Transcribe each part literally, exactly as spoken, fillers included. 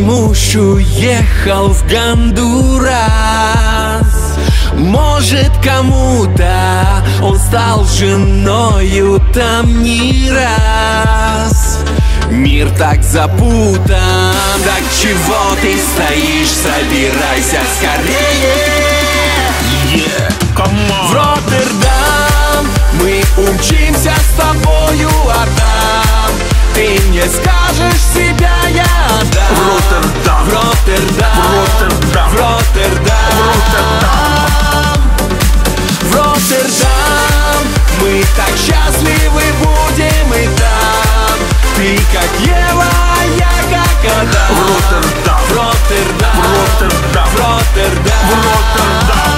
муж уехал в Гондурас. Может, кому-то он стал женою там не раз. Мир так запутан, так чего ты стоишь? Собирайся скорее. Yeah, В Роттердам мы умчимся с тобою, а там ты мне скажешь, себя я отдам. В Роттердам, В Роттердам, в Роттердам, в Роттердам, в Роттердам. в Роттердам. Мы так счастливы будем и там. Ты как Ева, а я как Адам. В Роттердам, В Роттердам, в Роттердам, в Роттердам, в Роттердам.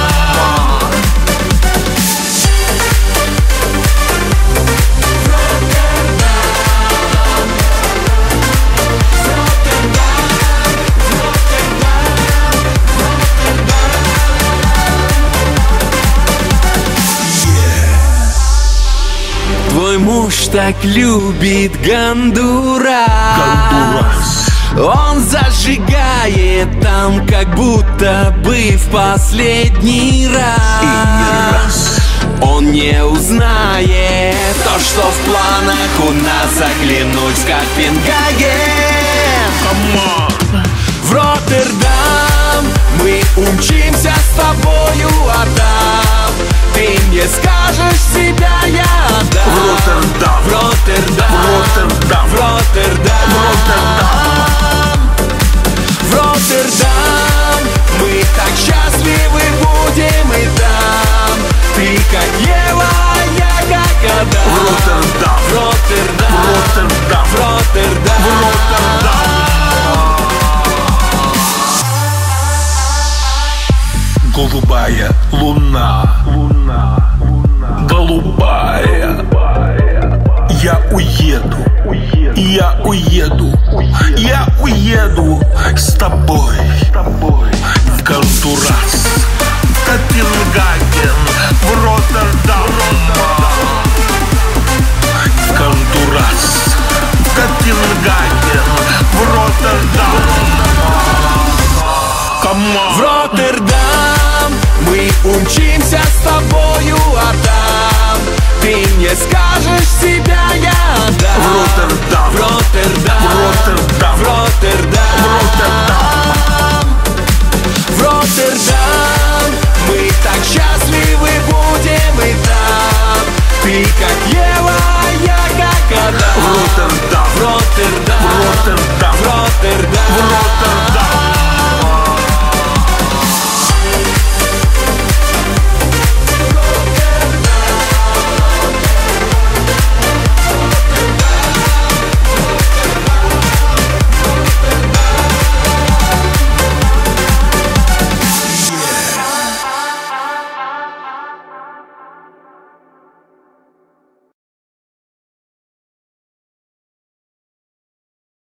Твой муж так любит Гондурас. Гондурас. Он зажигает там, как будто бы в последний раз. И не раз. Он не узнает то, что в планах у нас заглянуть в Копенгаген. Come on. В Роттердам мы умчимся с тобою, а там ты мне скажешь, себя я отдам. В Роттердам, В Роттердам, в Роттердам, в Роттердам, в Роттердам. в Роттердам. Мы так счастливы будем и там. Ты как Ева, а я как Адам. В Роттердам, В Роттердам, в Роттердам, в Роттердам, в Роттердам. Голубая луна, луна, луна, голубая. Я уеду, я уеду, я уеду с тобой в Гондурас, в Копенгаген, в Роттердам, в Гондурас, в Копенгаген, в Роттердам. в Роттердам мы умчимся с тобою, а там ты мне скажешь, себя